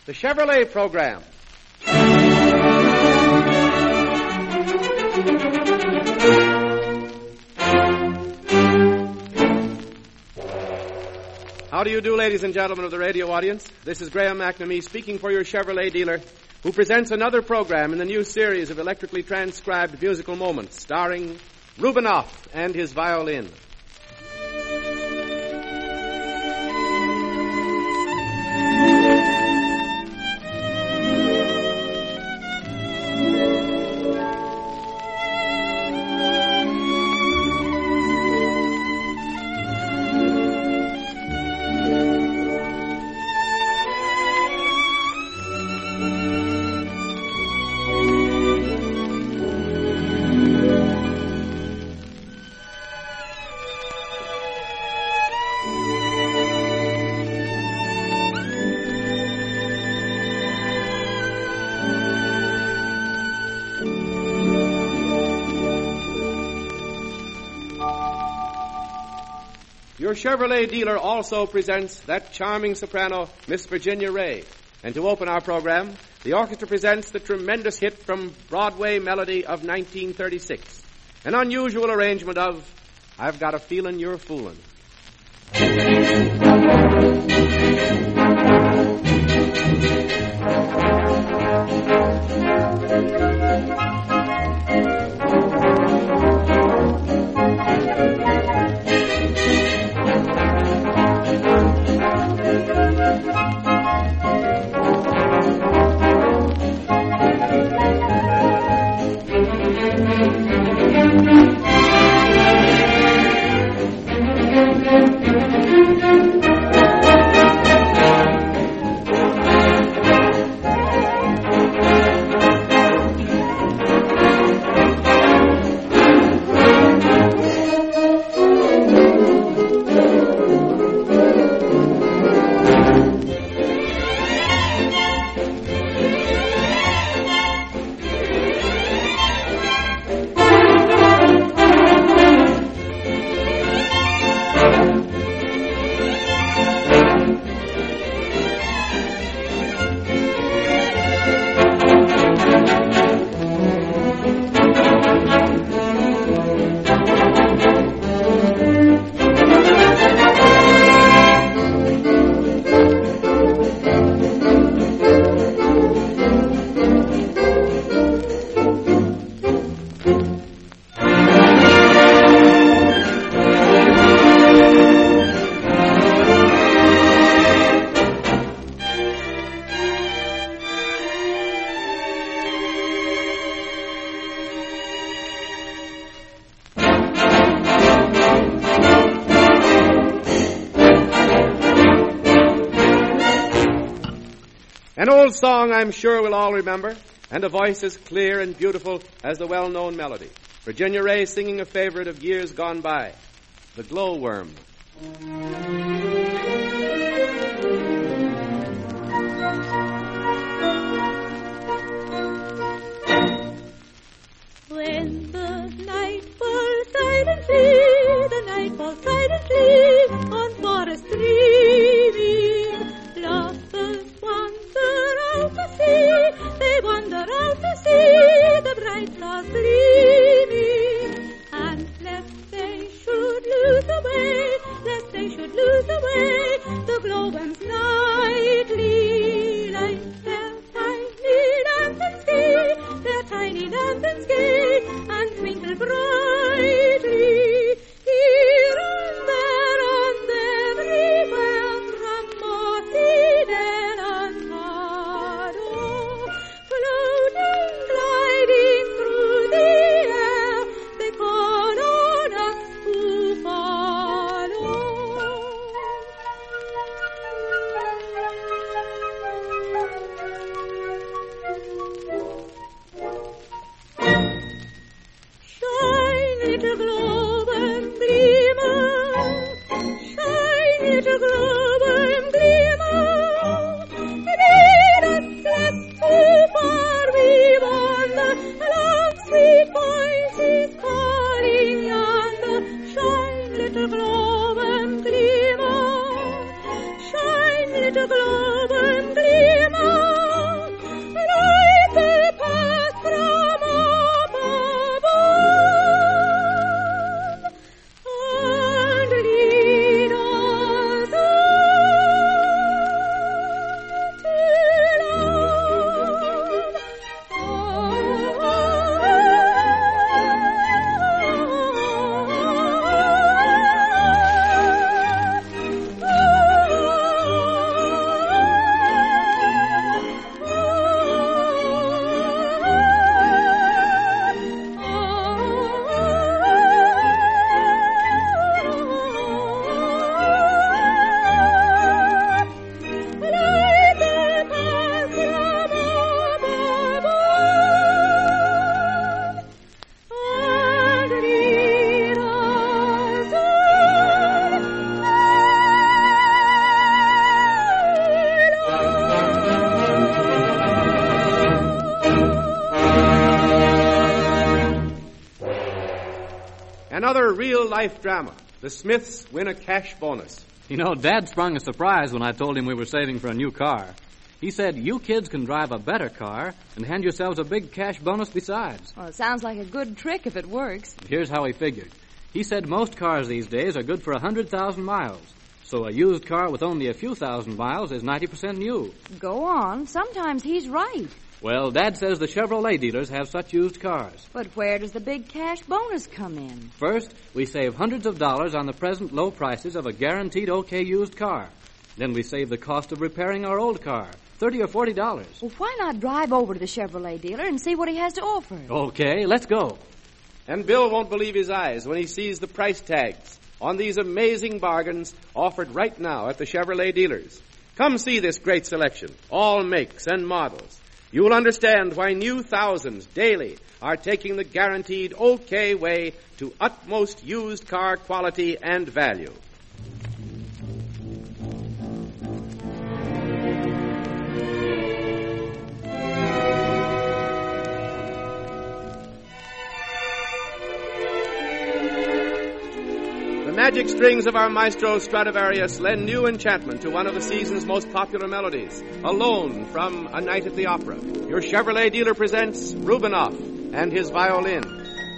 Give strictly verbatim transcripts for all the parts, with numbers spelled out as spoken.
the Chevrolet Program. How do you do, ladies and gentlemen of the radio audience? This is Graham McNamee speaking for your Chevrolet dealer, who presents another program in the new series of electrically transcribed musical moments starring Rubinoff and his violin. Your Chevrolet dealer also presents that charming soprano, Miss Virginia Ray. And to open our program, the orchestra presents the tremendous hit from Broadway Melody of nineteen thirty-six, an unusual arrangement of I've Got a Feelin' You're Foolin'. An old song I'm sure we'll all remember, and a voice as clear and beautiful as the well-known melody. Virginia Ray singing a favorite of years gone by, The Glowworm. When the night falls silently, the night falls silently on forest dreaming, lovers wander out to sea, they wander out to see the bright stars gleaming, and lest they should lose the way, lest they should lose the way, the glowworms nightly light their tiny lanterns gay, their tiny lanterns gay, and twinkle brightly here and there and everywhere from Mossydale and Meadow, floating, gliding through the air, they call on us to follow. Another real-life drama. The Smiths win a cash bonus. You know, Dad sprung a surprise when I told him we were saving for a new car. He said, you kids can drive a better car and hand yourselves a big cash bonus besides. Well, it sounds like a good trick if it works. Here's how he figured. He said most cars these days are good for one hundred thousand miles. So a used car with only a few thousand miles is ninety percent new. Go on. Sometimes he's right. Well, Dad says the Chevrolet dealers have such used cars. But where does the big cash bonus come in? First, we save hundreds of dollars on the present low prices of a guaranteed okay used car. Then we save the cost of repairing our old car, thirty or forty dollars. Well, why not drive over to the Chevrolet dealer and see what he has to offer? Okay, let's go. And Bill won't believe his eyes when he sees the price tags on these amazing bargains offered right now at the Chevrolet dealers. Come see this great selection, all makes and models. You will understand why new thousands daily are taking the guaranteed okay way to utmost used car quality and value. The magic strings of our maestro Stradivarius lend new enchantment to one of the season's most popular melodies, Alone from A Night at the Opera. Your Chevrolet dealer presents Rubinoff and his violin.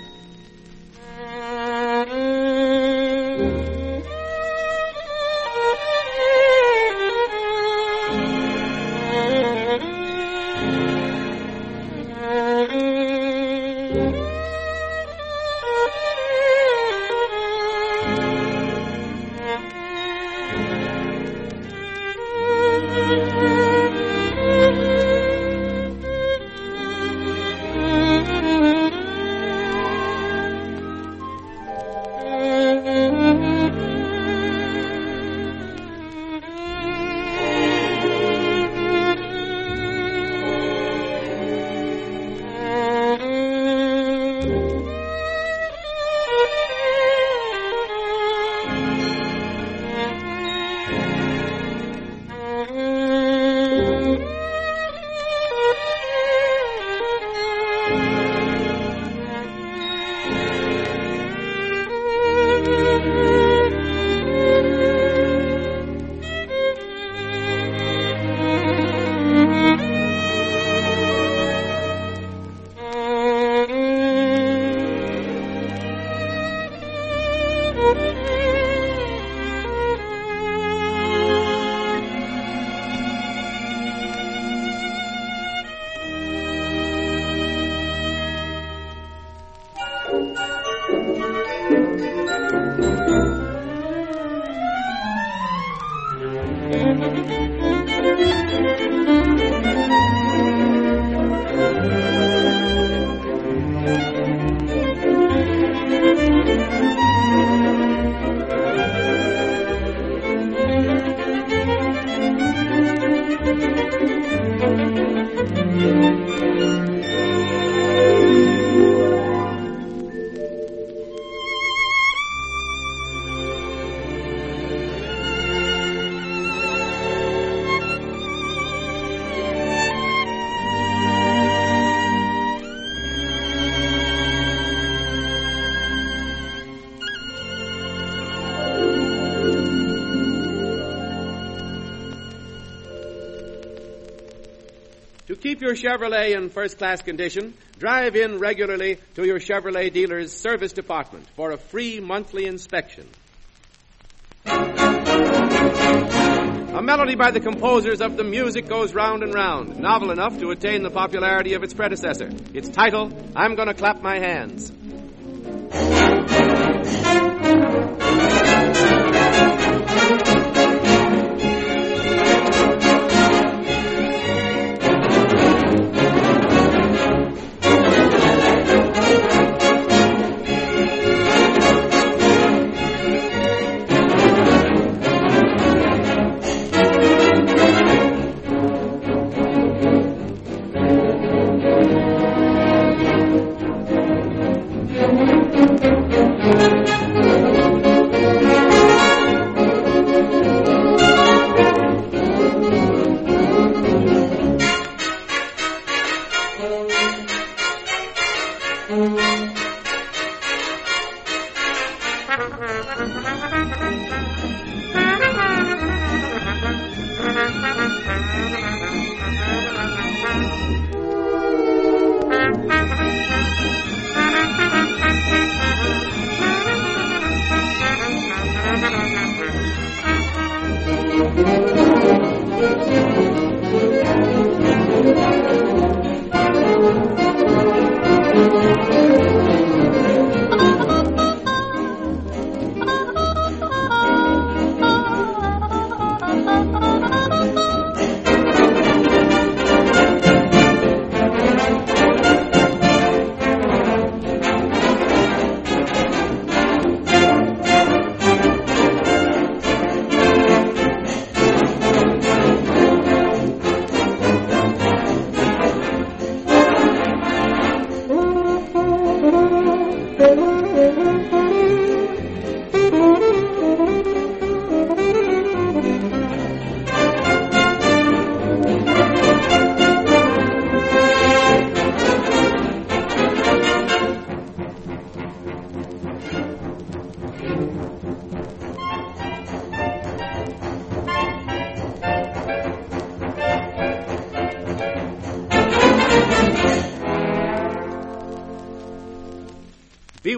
To keep your Chevrolet in first-class condition, drive in regularly to your Chevrolet dealer's service department for a free monthly inspection. A melody by the composers of The Music Goes Round and Round, novel enough to attain the popularity of its predecessor. Its title, I'm Gonna Clap My Hands.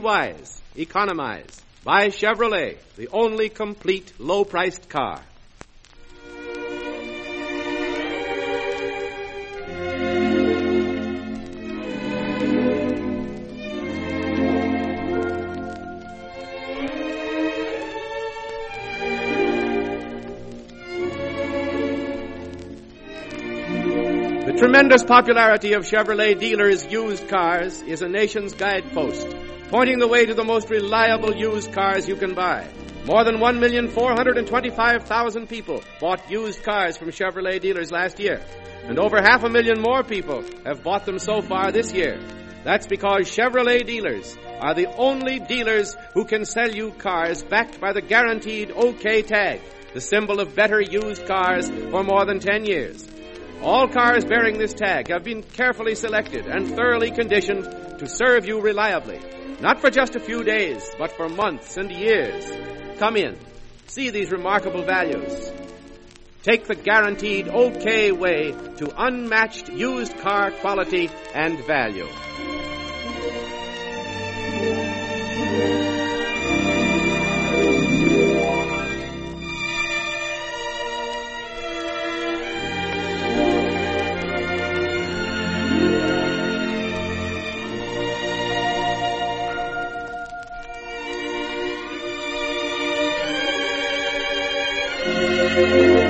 wise. Economize. Buy Chevrolet, the only complete low-priced car. The tremendous popularity of Chevrolet dealers' used cars is a nation's guidepost, pointing the way to the most reliable used cars you can buy. More than one million four hundred twenty-five thousand people bought used cars from Chevrolet dealers last year, and over half a million more people have bought them so far this year. That's because Chevrolet dealers are the only dealers who can sell you cars backed by the guaranteed OK tag, the symbol of better used cars for more than ten years. All cars bearing this tag have been carefully selected and thoroughly conditioned to serve you reliably, not for just a few days, but for months and years. Come in. See these remarkable values. Take the guaranteed OK way to unmatched used car quality and value. Thank you.